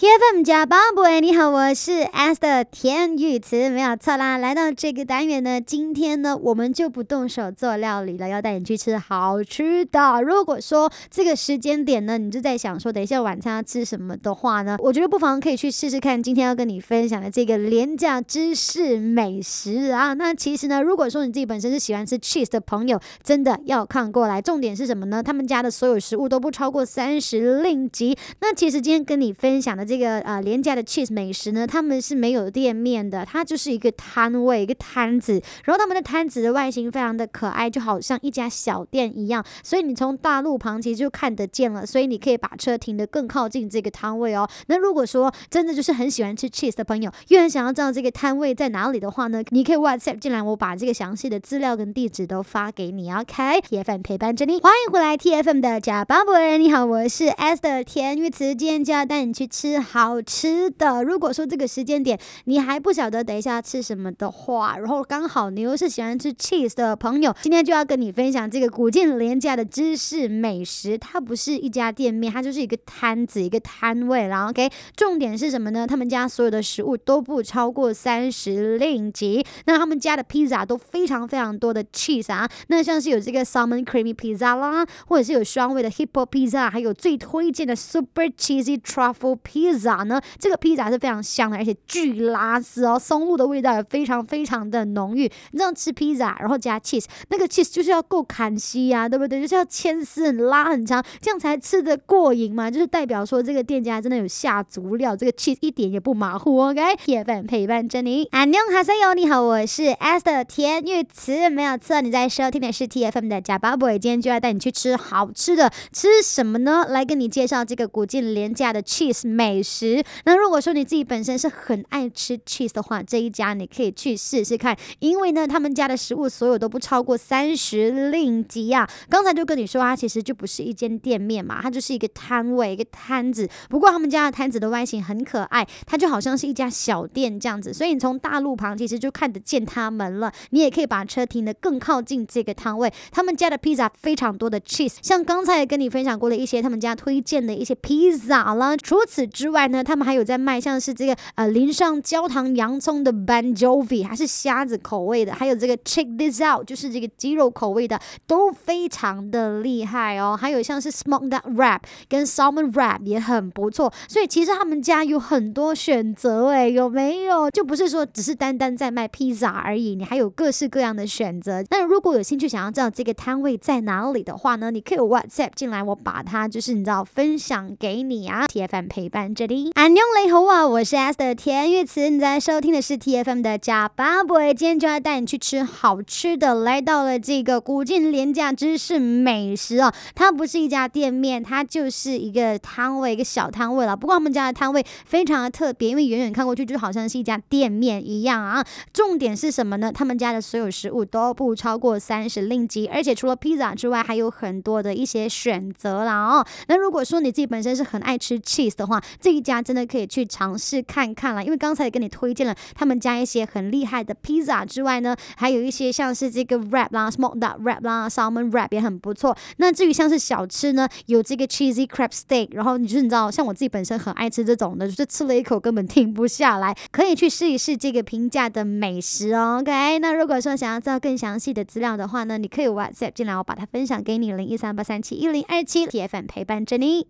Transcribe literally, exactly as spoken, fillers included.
T F M 加八博，你好，我是 Esther 田玉慈，没有错啦。来到这个单元呢，今天呢我们就不动手做料理了，要带你去吃好吃的。如果说这个时间点呢，你就在想说等一下晚餐要吃什么的话呢，我觉得不妨可以去试试看今天要跟你分享的这个廉价芝士美食啊。那其实呢，如果说你自己本身是喜欢吃 cheese 的朋友，真的要看过来。重点是什么呢？他们家的所有食物都不超过三十令吉。那其实今天跟你分享的这个呃廉价的 cheese 美食呢，他们是没有店面的，它就是一个摊位，一个摊子。然后他们的摊子的外形非常的可爱，就好像一家小店一样，所以你从大路旁其实就看得见了，所以你可以把车停得更靠近这个摊位哦。那如果说真的就是很喜欢吃 cheese 的朋友，又很想要知道这个摊位在哪里的话呢，你可以 WhatsApp 进来，我把这个详细的资料跟地址都发给你。 OK，T F M 陪伴着你，欢迎回来 T F M 的假巴博人，你好，我是 Esther 田玉慈，今天就要带你去吃好吃的。如果说这个时间点你还不晓得等一下吃什么的话，然后刚好你又是喜欢吃 cheese 的朋友，今天就要跟你分享这个古晋廉价的芝士美食。它不是一家店面，它就是一个摊子，一个摊位啦。 OK， 重点是什么呢？他们家所有的食物都不超过三十令吉。那他们家的披萨都非常非常多的 cheese 啊，那像是有这个 salmon creamy pizza 啦，或者是有双味的 hippo pizza， 还有最推荐的 super cheesy truffle pizza 呢，这个披萨是非常香的，而且巨拉丝哦，松露的味道也非常非常的浓郁。你知道吃披萨然后加 cheese， 那个 cheese 就是要够砍稀啊，对不对？就是要牵丝很拉很长，这样才吃得过瘾嘛，就是代表说这个店家真的有下足料，这个 cheese 一点也不马虎。 OK，T F M 陪伴着你，안녕哈塞哟，你好，我是 Esther 田玉慈，没有错，你在收听的是 T F M 的假巴博，今天就要带你去吃好吃的。吃什么呢？来跟你介绍这个古晋廉价的 cheese 美食。那如果说你自己本身是很爱吃 cheese 的话，这一家你可以去试试看，因为呢他们家的食物所有都不超过三十令吉啊。刚才就跟你说它其实就不是一间店面嘛，它就是一个摊位，一个摊子。不过他们家的摊子的外形很可爱，它就好像是一家小店这样子，所以你从大路旁其实就看得见他们了。你也可以把车停得更靠近这个摊位。他们家的披萨非常多的 cheese， 像刚才也跟你分享过的一些他们家推荐的一些披萨啦。除此之外呢，他们还有在卖像是这个呃淋上焦糖洋葱的 banjovi， 还是虾子口味的，还有这个 check this out， 就是这个鸡肉口味的，都非常的厉害哦。还有像是 smoked duck wrap 跟 salmon wrap 也很不错，所以其实他们家有很多选择诶，有没有？就不是说只是单单在卖披萨而已，你还有各式各样的选择。那如果有兴趣想要知道这个摊位在哪里的话呢，你可以 WhatsApp 进来，我把它就是你知道分享给你啊。 T F M 陪伴这里，안녕你好啊，我是 Esther 田玉慈，你在收听的是 T F M 的假巴博，今天就要带你去吃好吃的。来到了这个古晋廉价芝士美食哦，它不是一家店面，它就是一个摊位，一个小摊位了。不过他们家的摊位非常的特别，因为远远看过去就好像是一家店面一样啊。重点是什么呢？他们家的所有食物都不超过三十令吉，而且除了披萨之外还有很多的一些选择啦哦。那如果说你自己本身是很爱吃 cheese 的话，这一家真的可以去尝试看看啦。因为刚才也跟你推荐了他们家一些很厉害的披萨之外呢，还有一些像是这个 wrap 啦 smoked duck wrap 啦 salmon wrap 也很不错。那至于像是小吃呢，有这个 cheesy crab steak， 然后你就是你知道像我自己本身很爱吃这种的，就是吃了一口根本停不下来，可以去试一试这个平价的美食哦。 OK， 那如果说想要知道更详细的资料的话呢，你可以 WhatsApp 进来，我把它分享给你零一三八三七一零二七， T F M 陪伴着你。